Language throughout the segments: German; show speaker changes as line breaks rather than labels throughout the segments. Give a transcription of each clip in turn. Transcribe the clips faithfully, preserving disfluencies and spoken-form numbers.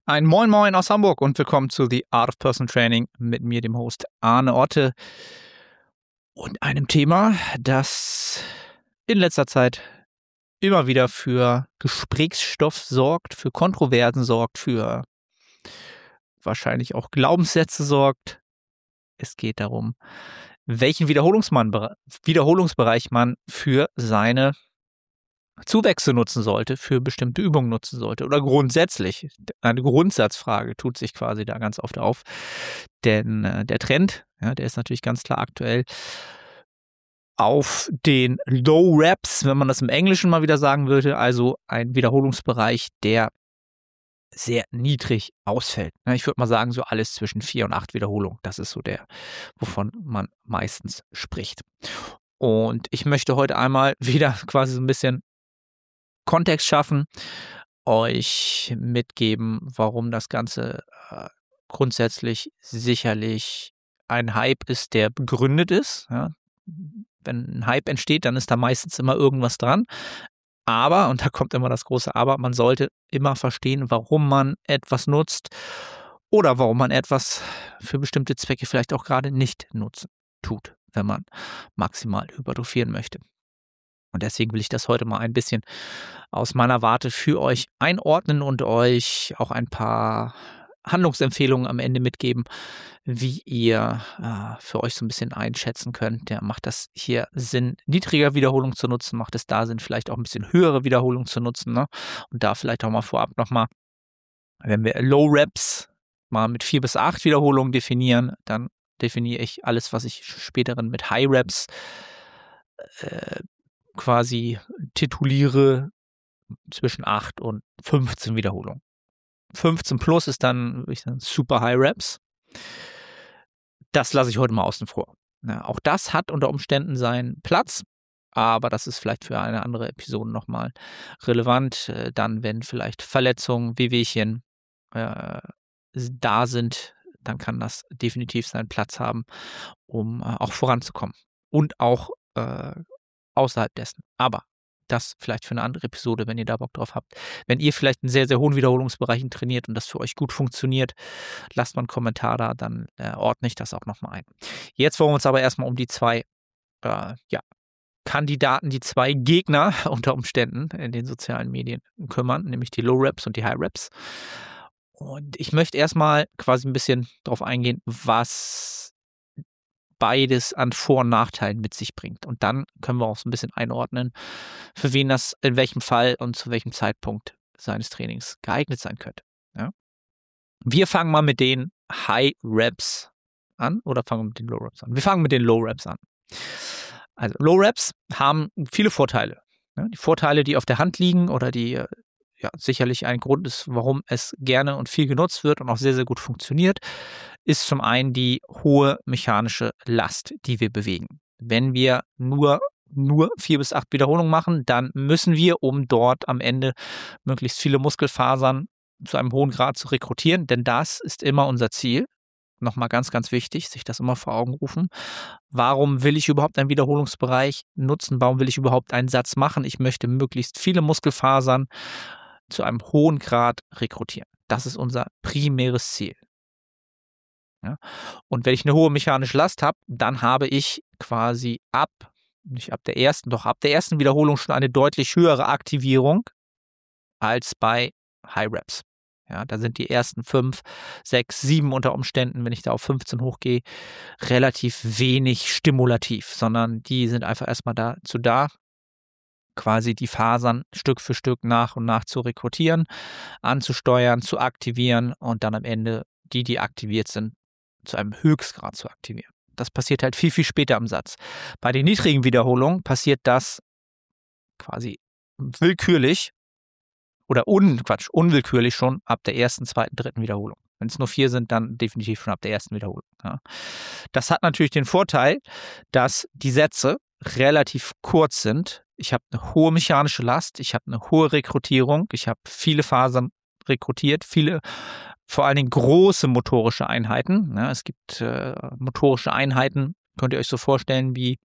Ein Moin Moin aus Hamburg und willkommen zu The Art of Personal Training mit mir, dem Host Arne Otte, und einem Thema, das in letzter Zeit immer wieder für Gesprächsstoff sorgt, für Kontroversen sorgt, für wahrscheinlich auch Glaubenssätze sorgt. Es geht darum, welchen Wiederholungsmann, Wiederholungsbereich man für seine Zuwächse nutzen sollte, für bestimmte Übungen nutzen sollte oder grundsätzlich. Eine Grundsatzfrage tut sich quasi da ganz oft auf, denn äh, der Trend, ja, der ist natürlich ganz klar aktuell auf den Low Reps, wenn man das im Englischen mal wieder sagen würde, also ein Wiederholungsbereich, der sehr niedrig ausfällt. Ich würde mal sagen, so alles zwischen vier und acht Wiederholungen. Das ist so der, wovon man meistens spricht. Und ich möchte heute einmal wieder quasi so ein bisschen Kontext schaffen, euch mitgeben, warum das Ganze äh, grundsätzlich sicherlich ein Hype ist, der begründet ist. Ja. Wenn ein Hype entsteht, dann ist da meistens immer irgendwas dran. Aber, und da kommt immer das große Aber, man sollte immer verstehen, warum man etwas nutzt oder warum man etwas für bestimmte Zwecke vielleicht auch gerade nicht nutzen tut, wenn man maximal hypertrophieren möchte. Und deswegen will ich das heute mal ein bisschen aus meiner Warte für euch einordnen und euch auch ein paar Handlungsempfehlungen am Ende mitgeben, wie ihr äh, für euch so ein bisschen einschätzen könnt. Ja, macht das hier Sinn, niedriger Wiederholung zu nutzen? Macht es da Sinn, vielleicht auch ein bisschen höhere Wiederholung zu nutzen? Ne? Und da vielleicht auch mal vorab nochmal, wenn wir Low Reps mal mit vier bis acht Wiederholungen definieren, dann definiere ich alles, was ich späteren mit High Reps äh, quasi tituliere, zwischen acht und fünfzehn Wiederholungen. fünfzehn plus ist dann, würde ich sagen, Super High Reps. Das lasse ich heute mal außen vor. Ja, auch das hat unter Umständen seinen Platz, aber das ist vielleicht für eine andere Episode nochmal relevant. Äh, dann, wenn vielleicht Verletzungen, Wehwehchen äh, da sind, dann kann das definitiv seinen Platz haben, um äh, auch voranzukommen. Und auch äh, außerhalb dessen. Aber das vielleicht für eine andere Episode, wenn ihr da Bock drauf habt. Wenn ihr vielleicht in sehr, sehr hohen Wiederholungsbereichen trainiert und das für euch gut funktioniert, lasst mal einen Kommentar da, dann äh, ordne ich das auch nochmal ein. Jetzt wollen wir uns aber erstmal um die zwei äh, ja, Kandidaten, die zwei Gegner unter Umständen in den sozialen Medien kümmern, nämlich die Low Reps und die High Reps. Und ich möchte erstmal quasi ein bisschen darauf eingehen, was beides an Vor- und Nachteilen mit sich bringt. Und dann können wir auch so ein bisschen einordnen, für wen das in welchem Fall und zu welchem Zeitpunkt seines Trainings geeignet sein könnte. Ja? Wir fangen mal mit den High Reps an oder fangen wir mit den Low Reps an? Wir fangen mit den Low Reps an. Also Low Reps haben viele Vorteile. Ja? Die Vorteile, die auf der Hand liegen oder die ja, sicherlich ein Grund ist, warum es gerne und viel genutzt wird und auch sehr, sehr gut funktioniert, ist zum einen die hohe mechanische Last, die wir bewegen. Wenn wir nur, nur vier bis acht Wiederholungen machen, dann müssen wir, um dort am Ende möglichst viele Muskelfasern zu einem hohen Grad zu rekrutieren, denn das ist immer unser Ziel. Nochmal ganz, ganz wichtig, sich das immer vor Augen rufen. Warum will ich überhaupt einen Wiederholungsbereich nutzen? Warum will ich überhaupt einen Satz machen? Ich möchte möglichst viele Muskelfasern zu einem hohen Grad rekrutieren. Das ist unser primäres Ziel. Ja? Und wenn ich eine hohe mechanische Last habe, dann habe ich quasi ab, nicht ab der ersten, doch ab der ersten Wiederholung schon eine deutlich höhere Aktivierung als bei High Reps. Ja, da sind die ersten fünf, sechs, sieben unter Umständen, wenn ich da auf fünfzehn hochgehe, relativ wenig stimulativ, sondern die sind einfach erstmal dazu da, quasi die Fasern Stück für Stück nach und nach zu rekrutieren, anzusteuern, zu aktivieren und dann am Ende die, die aktiviert sind, zu einem Höchstgrad zu aktivieren. Das passiert halt viel, viel später im Satz. Bei den niedrigen Wiederholungen passiert das quasi willkürlich oder un, Quatsch, unwillkürlich schon ab der ersten, zweiten, dritten Wiederholung. Wenn es nur vier sind, dann definitiv schon ab der ersten Wiederholung. Ja. Das hat natürlich den Vorteil, dass die Sätze relativ kurz sind. Ich habe eine hohe mechanische Last, ich habe eine hohe Rekrutierung, ich habe viele Fasern rekrutiert, viele, vor allen Dingen große motorische Einheiten. Ja, es gibt äh, motorische Einheiten, könnt ihr euch so vorstellen, wie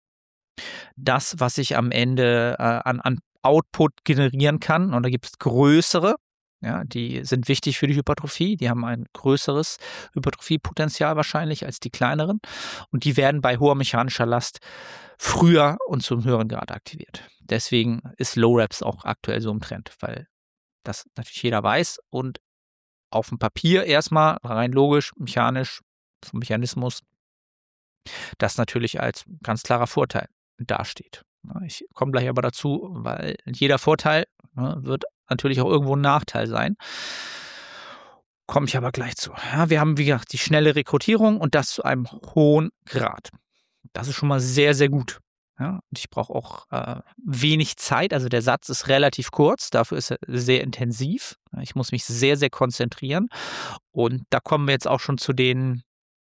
das, was ich am Ende äh, an, an Output generieren kann. Und da gibt es größere, Ja, die sind wichtig für die Hypertrophie. Die haben ein größeres Hypertrophiepotenzial wahrscheinlich als die kleineren. Und die werden bei hoher mechanischer Last früher und zum höheren Grad aktiviert. Deswegen ist Low Reps auch aktuell so im Trend, weil das natürlich jeder weiß und auf dem Papier erstmal rein logisch, mechanisch, vom Mechanismus, das natürlich als ganz klarer Vorteil dasteht. Ich komme gleich aber dazu, weil jeder Vorteil wird natürlich auch irgendwo ein Nachteil sein. Komme ich aber gleich zu. Ja, wir haben, wie gesagt, die schnelle Rekrutierung und das zu einem hohen Grad. Das ist schon mal sehr, sehr gut. Ja, und ich brauche auch äh, wenig Zeit. Also der Satz ist relativ kurz, dafür ist er sehr intensiv. Ich muss mich sehr, sehr konzentrieren. Und da kommen wir jetzt auch schon zu den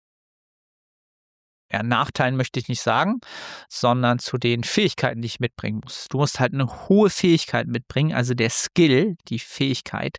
ja, Nachteilen, möchte ich nicht sagen, sondern zu den Fähigkeiten, die ich mitbringen muss. Du musst halt eine hohe Fähigkeit mitbringen, also der Skill, die Fähigkeit,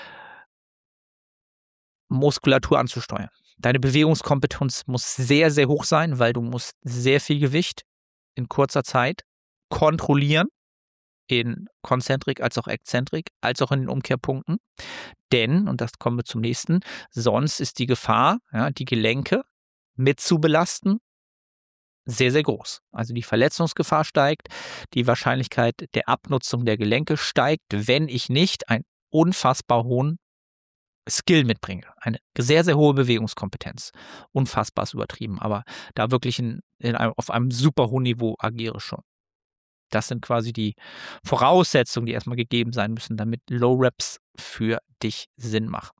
Muskulatur anzusteuern. Deine Bewegungskompetenz muss sehr, sehr hoch sein, weil du musst sehr viel Gewicht in kurzer Zeit kontrollieren, in Konzentrik als auch Exzentrik, als auch in den Umkehrpunkten. Denn, und das kommen wir zum nächsten, sonst ist die Gefahr, ja, die Gelenke mit zu belasten, sehr, sehr groß. Also die Verletzungsgefahr steigt, die Wahrscheinlichkeit der Abnutzung der Gelenke steigt, wenn ich nicht einen unfassbar hohen Skill mitbringe. Eine sehr, sehr hohe Bewegungskompetenz. Unfassbar ist übertrieben, aber da wirklich in, in einem, auf einem super hohen Niveau agiere schon. Das sind quasi die Voraussetzungen, die erstmal gegeben sein müssen, damit Low Reps für dich Sinn machen.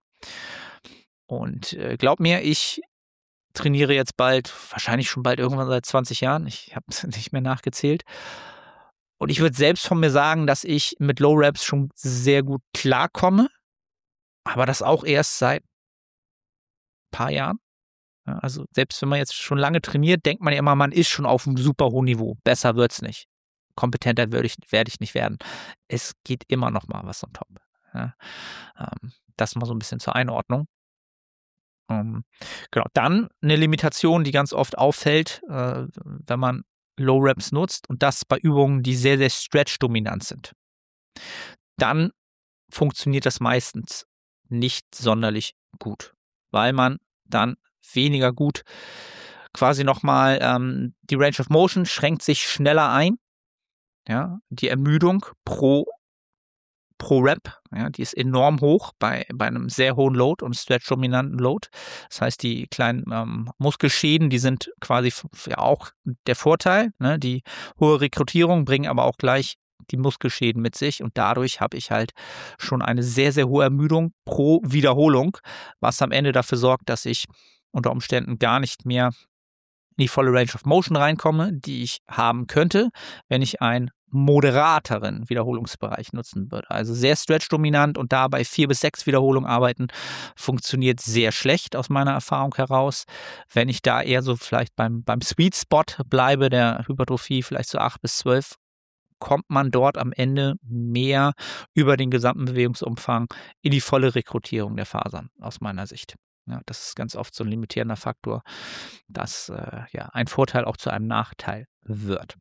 Und äh, glaub mir, ich trainiere jetzt bald, wahrscheinlich schon bald irgendwann seit zwanzig Jahren. Ich habe es nicht mehr nachgezählt. Und ich würde selbst von mir sagen, dass ich mit Low Reps schon sehr gut klarkomme. Aber das auch erst seit ein paar Jahren. Ja, also selbst wenn man jetzt schon lange trainiert, denkt man ja immer, man ist schon auf einem super hohen Niveau. Besser wird's nicht. Kompetenter werde ich, werde ich nicht werden. Es geht immer noch mal was on top. Ja, ähm, das mal so ein bisschen zur Einordnung. Ähm, genau. Dann eine Limitation, die ganz oft auffällt, äh, wenn man Low Reps nutzt, und das bei Übungen, die sehr, sehr stretch-dominant sind. Dann funktioniert das meistens nicht sonderlich gut, weil man dann weniger gut quasi nochmal ähm, die Range of Motion schränkt sich schneller ein. Ja, die Ermüdung pro, pro Rep, ja, die ist enorm hoch bei, bei einem sehr hohen Load und stretch-dominanten Load. Das heißt, die kleinen ähm, Muskelschäden, die sind quasi ja auch der Vorteil. Ne? Die hohe Rekrutierung bringen aber auch gleich die Muskelschäden mit sich und dadurch habe ich halt schon eine sehr, sehr hohe Ermüdung pro Wiederholung, was am Ende dafür sorgt, dass ich unter Umständen gar nicht mehr in die volle Range of Motion reinkomme, die ich haben könnte, wenn ich einen moderateren Wiederholungsbereich nutzen würde. Also sehr stretch-dominant und da bei vier bis sechs Wiederholungen arbeiten, funktioniert sehr schlecht aus meiner Erfahrung heraus. Wenn ich da eher so vielleicht beim, beim Sweet Spot bleibe, der Hypertrophie vielleicht so acht bis zwölf, kommt man dort am Ende mehr über den gesamten Bewegungsumfang in die volle Rekrutierung der Fasern, aus meiner Sicht. Ja, das ist ganz oft so ein limitierender Faktor, dass äh, ja, ein Vorteil auch zu einem Nachteil wird.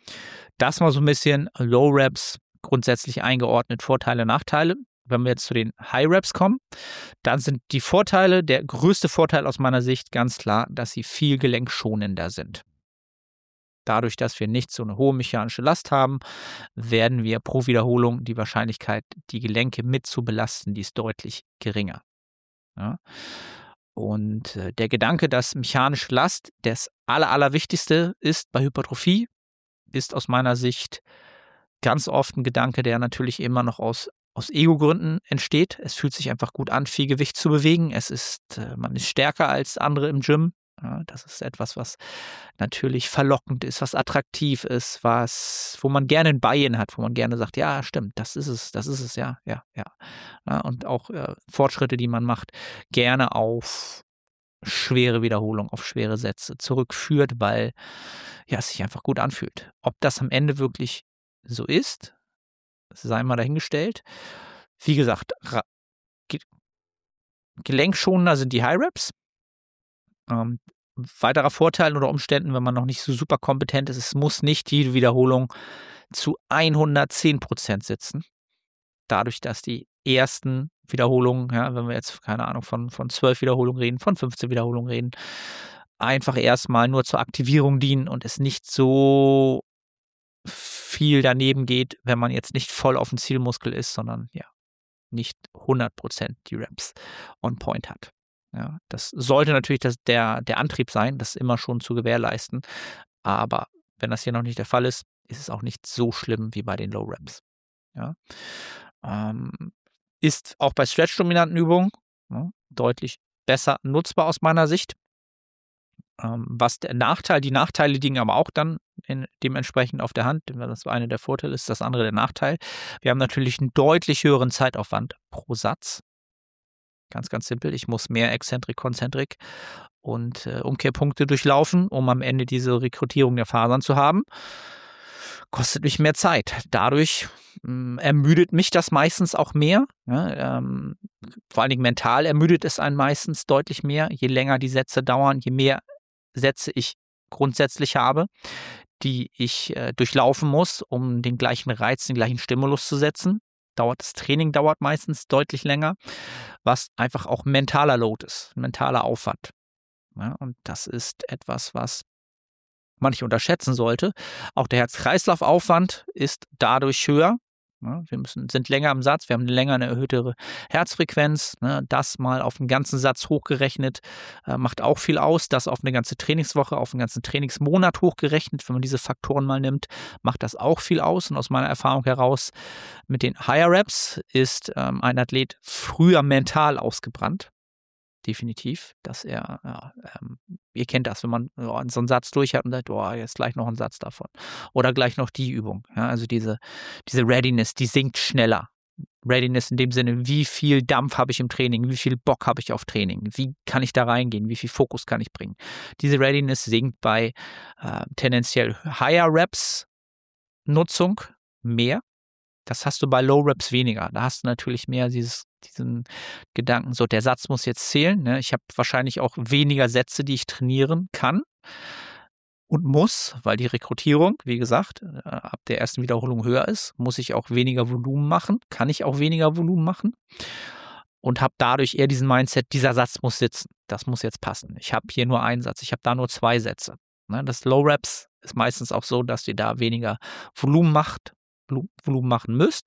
Das mal so ein bisschen Low Reps grundsätzlich eingeordnet, Vorteile, Nachteile. Wenn wir jetzt zu den High Reps kommen, dann sind die Vorteile, der größte Vorteil aus meiner Sicht ganz klar, dass sie viel gelenkschonender sind. Dadurch, dass wir nicht so eine hohe mechanische Last haben, werden wir pro Wiederholung die Wahrscheinlichkeit, die Gelenke mit zu belasten, die ist deutlich geringer. Ja. Und äh, der Gedanke, dass mechanische Last das aller, allerwichtigste ist bei Hypertrophie, ist aus meiner Sicht ganz oft ein Gedanke, der natürlich immer noch aus, aus Ego-Gründen entsteht. Es fühlt sich einfach gut an, viel Gewicht zu bewegen. Es ist, äh, man ist stärker als andere im Gym. Ja, das ist etwas, was natürlich verlockend ist, was attraktiv ist, was, wo man gerne ein Buy-in hat, wo man gerne sagt, ja, stimmt, das ist es, das ist es, ja, ja, ja. ja und auch äh, Fortschritte, die man macht, gerne auf schwere Wiederholung, auf schwere Sätze zurückführt, weil ja, es sich einfach gut anfühlt. Ob das am Ende wirklich so ist, sei mal dahingestellt. Wie gesagt, ra- ge- gelenkschonender sind die High Reps. Ähm, weiterer Vorteil unter Umständen, wenn man noch nicht so super kompetent ist, es muss nicht jede Wiederholung zu hundertzehn Prozent sitzen. Dadurch, dass die ersten Wiederholungen, ja, wenn wir jetzt, keine Ahnung, von, von zwölf Wiederholungen reden, von fünfzehn Wiederholungen reden, einfach erstmal nur zur Aktivierung dienen und es nicht so viel daneben geht, wenn man jetzt nicht voll auf dem Zielmuskel ist, sondern ja, nicht hundert Prozent die Reps on point hat. Ja, das sollte natürlich das, der, der Antrieb sein, das immer schon zu gewährleisten. Aber wenn das hier noch nicht der Fall ist, ist es auch nicht so schlimm wie bei den Low Reps. Ja. Ähm, ist auch bei Stretch-dominanten Übungen ja, deutlich besser nutzbar aus meiner Sicht. Ähm, was der Nachteil, die Nachteile liegen aber auch dann in, dementsprechend auf der Hand. Das eine der Vorteile ist, das andere der Nachteil. Wir haben natürlich einen deutlich höheren Zeitaufwand pro Satz. Ganz, ganz simpel. Ich muss mehr Exzentrik, Konzentrik und äh, Umkehrpunkte durchlaufen, um am Ende diese Rekrutierung der Fasern zu haben. Kostet mich mehr Zeit. Dadurch mh, ermüdet mich das meistens auch mehr. Ja, ähm, vor allen Dingen mental ermüdet es einen meistens deutlich mehr. Je länger die Sätze dauern, je mehr Sätze ich grundsätzlich habe, die ich äh, durchlaufen muss, um den gleichen Reiz, den gleichen Stimulus zu setzen. Dauert das Training dauert meistens deutlich länger, was einfach auch mentaler Load ist, mentaler Aufwand. Ja, und das ist etwas, was man nicht unterschätzen sollte. Auch der Herz-Kreislauf-Aufwand ist dadurch höher. Ja, wir müssen, sind länger am Satz, wir haben länger eine erhöhtere Herzfrequenz. Ne, das mal auf den ganzen Satz hochgerechnet äh, macht auch viel aus. Das auf eine ganze Trainingswoche, auf einen ganzen Trainingsmonat hochgerechnet, wenn man diese Faktoren mal nimmt, macht das auch viel aus. Und aus meiner Erfahrung heraus mit den Higher Reps ist ähm, ein Athlet früher mental ausgebrannt. Definitiv, dass er, ja, ähm, ihr kennt das, wenn man ja, so einen Satz durch hat und sagt, oh, jetzt gleich noch ein Satz davon. Oder gleich noch die Übung. Ja, also diese, diese Readiness, die sinkt schneller. Readiness in dem Sinne, wie viel Dampf habe ich im Training, wie viel Bock habe ich auf Training, wie kann ich da reingehen, wie viel Fokus kann ich bringen. Diese Readiness sinkt bei äh, tendenziell Higher Reps Nutzung mehr. Das hast du bei Low Reps weniger. Da hast du natürlich mehr dieses, diesen Gedanken, so der Satz muss jetzt zählen. Ne? Ich habe wahrscheinlich auch weniger Sätze, die ich trainieren kann und muss, weil die Rekrutierung, wie gesagt, äh, ab der ersten Wiederholung höher ist, muss ich auch weniger Volumen machen, kann ich auch weniger Volumen machen und habe dadurch eher diesen Mindset, dieser Satz muss sitzen, das muss jetzt passen. Ich habe hier nur einen Satz, ich habe da nur zwei Sätze. Ne? Das Low Reps ist meistens auch so, dass ihr da weniger Volumen macht, Volumen machen müsst.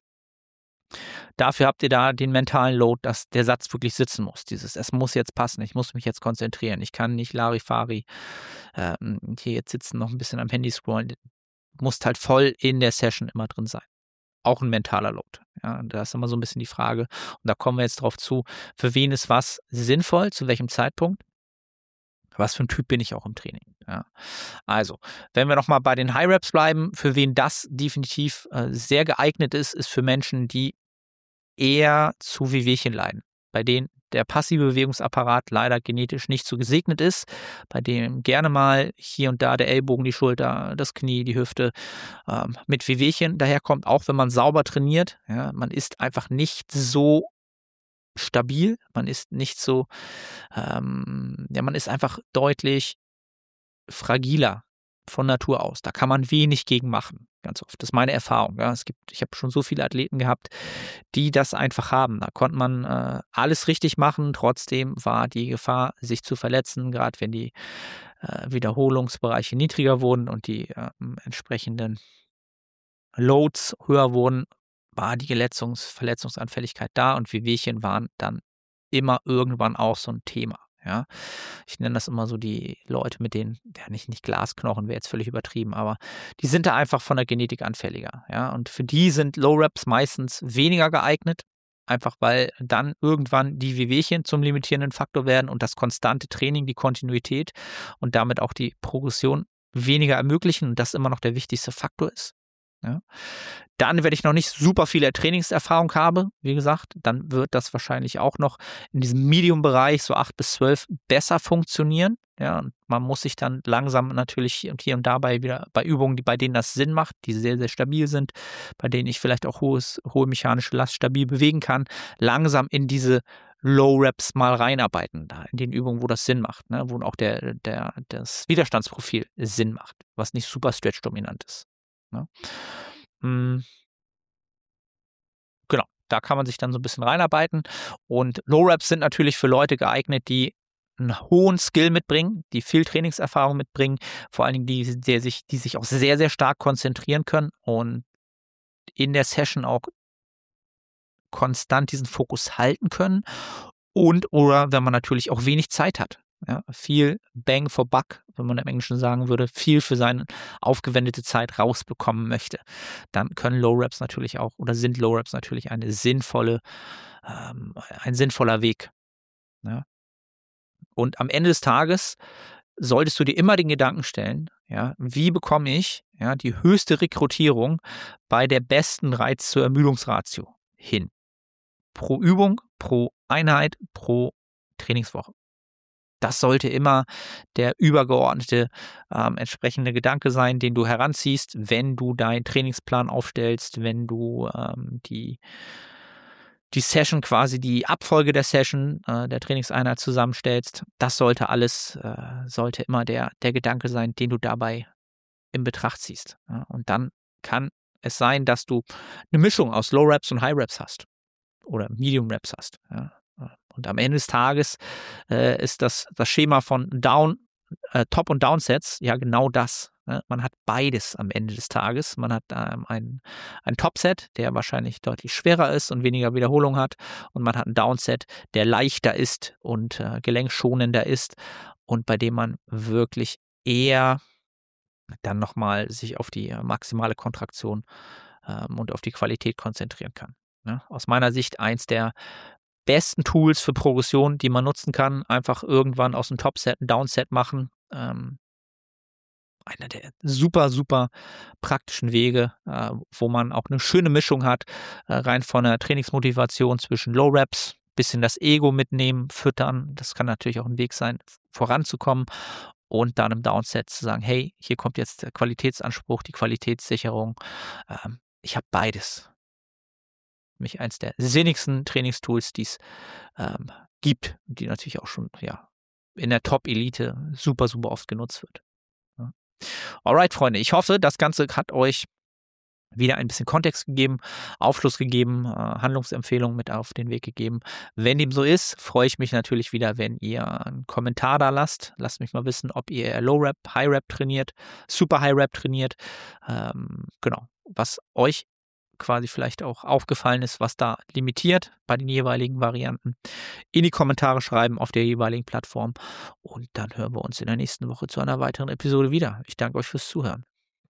Dafür habt ihr da den mentalen Load, dass der Satz wirklich sitzen muss. Dieses, es muss jetzt passen, ich muss mich jetzt konzentrieren. Ich kann nicht Larifari ähm, hier jetzt sitzen, noch ein bisschen am Handy scrollen. Du musst halt voll in der Session immer drin sein. Auch ein mentaler Load. Ja, da ist immer so ein bisschen die Frage, und da kommen wir jetzt drauf zu, für wen ist was sinnvoll, zu welchem Zeitpunkt? Was für ein Typ bin ich auch im Training? Ja. Also, wenn wir nochmal bei den High Reps bleiben, für wen das definitiv äh, sehr geeignet ist, ist für Menschen, die eher zu Wehwehchen leiden, bei denen der passive Bewegungsapparat leider genetisch nicht so gesegnet ist, bei dem gerne mal hier und da der Ellbogen, die Schulter, das Knie, die Hüfte ähm, mit Wehwehchen daherkommt, auch wenn man sauber trainiert. Ja, man ist einfach nicht so stabil, man ist nicht so, ähm, ja, man ist einfach deutlich fragiler von Natur aus. Da kann man wenig gegen machen, ganz oft. Das ist meine Erfahrung. Ja. Es gibt, ich habe schon so viele Athleten gehabt, die das einfach haben. Da konnte man äh, alles richtig machen. Trotzdem war die Gefahr, sich zu verletzen, gerade wenn die äh, Wiederholungsbereiche niedriger wurden und die äh, entsprechenden Loads höher wurden, war die Verletzungs Verletzungsanfälligkeit da und Wehwehchen waren dann immer irgendwann auch so ein Thema. Ja, ich nenne das immer so die Leute mit den, ja nicht, nicht Glasknochen, wäre jetzt völlig übertrieben, aber die sind da einfach von der Genetik anfälliger. Ja, und für die sind Low Reps meistens weniger geeignet, einfach weil dann irgendwann die Wehwehchen zum limitierenden Faktor werden und das konstante Training, die Kontinuität und damit auch die Progression weniger ermöglichen und das immer noch der wichtigste Faktor ist. Ja. Dann, wenn ich noch nicht super viele Trainingserfahrung habe, wie gesagt, dann wird das wahrscheinlich auch noch in diesem Medium-Bereich, so acht bis zwölf, besser funktionieren. Ja, und man muss sich dann langsam natürlich hier und hier und dabei wieder bei Übungen, die, bei denen das Sinn macht, die sehr, sehr stabil sind, bei denen ich vielleicht auch hohes, hohe mechanische Last stabil bewegen kann, langsam in diese Low-Reps mal reinarbeiten, da in den Übungen, wo das Sinn macht, ne, wo auch der, der, das Widerstandsprofil Sinn macht, was nicht super stretch-dominant ist. Ne? Hm. Genau, da kann man sich dann so ein bisschen reinarbeiten. Und Low-Reps sind natürlich für Leute geeignet, die einen hohen Skill mitbringen, die viel Trainingserfahrung mitbringen, vor allen Dingen die, die, sich, die sich auch sehr, sehr stark konzentrieren können und in der Session auch konstant diesen Fokus halten können. Und oder wenn man natürlich auch wenig Zeit hat. Ja, viel Bang for Buck, wenn man im Englischen sagen würde, viel für seine aufgewendete Zeit rausbekommen möchte, dann können Low-Reps natürlich auch oder sind Low-Reps natürlich eine sinnvolle, ähm, ein sinnvoller Weg. Ja. Und am Ende des Tages solltest du dir immer den Gedanken stellen, ja, wie bekomme ich ja, die höchste Rekrutierung bei der besten Reiz-zur-Ermüdungsratio hin? Pro Übung, pro Einheit, pro Trainingswoche. Das sollte immer der übergeordnete ähm, entsprechende Gedanke sein, den du heranziehst, wenn du deinen Trainingsplan aufstellst, wenn du ähm, die, die Session, quasi die Abfolge der Session, äh, der Trainingseinheit zusammenstellst. Das sollte alles, äh, sollte immer der, der Gedanke sein, den du dabei in Betracht ziehst. Ja, und dann kann es sein, dass du eine Mischung aus Low Reps und High Reps hast oder Medium Reps hast. Ja. Und am Ende des Tages äh, ist das, das Schema von Down, äh, Top- und Downsets ja genau das. Ne? Man hat beides am Ende des Tages. Man hat ähm, ein, ein Topset, der wahrscheinlich deutlich schwerer ist und weniger Wiederholung hat. Und man hat ein Downset, der leichter ist und äh, gelenkschonender ist und bei dem man wirklich eher dann nochmal sich auf die maximale Kontraktion ähm, und auf die Qualität konzentrieren kann. Ne? Aus meiner Sicht eins der besten Tools für Progression, die man nutzen kann. Einfach irgendwann aus dem Topset ein Downset machen. Ähm, einer der super, super praktischen Wege, äh, wo man auch eine schöne Mischung hat, äh, rein von der Trainingsmotivation zwischen Low Reps, bisschen das Ego mitnehmen, füttern. Das kann natürlich auch ein Weg sein, voranzukommen. Und dann im Downset zu sagen, hey, hier kommt jetzt der Qualitätsanspruch, die Qualitätssicherung. Ähm, ich habe beides. Mich eins der sinnigsten Trainingstools, die es ähm, gibt, die natürlich auch schon ja, in der Top-Elite super, super oft genutzt wird. Ja. Alright, Freunde, ich hoffe, das Ganze hat euch wieder ein bisschen Kontext gegeben, Aufschluss gegeben, äh, Handlungsempfehlungen mit auf den Weg gegeben. Wenn dem so ist, freue ich mich natürlich wieder, wenn ihr einen Kommentar da lasst. Lasst mich mal wissen, ob ihr Low-Rep, High-Rep trainiert, Super High-Rep trainiert. Ähm, genau, was euch quasi vielleicht auch aufgefallen ist, was da limitiert bei den jeweiligen Varianten. In die Kommentare schreiben auf der jeweiligen Plattform und dann hören wir uns in der nächsten Woche zu einer weiteren Episode wieder. Ich danke euch fürs Zuhören.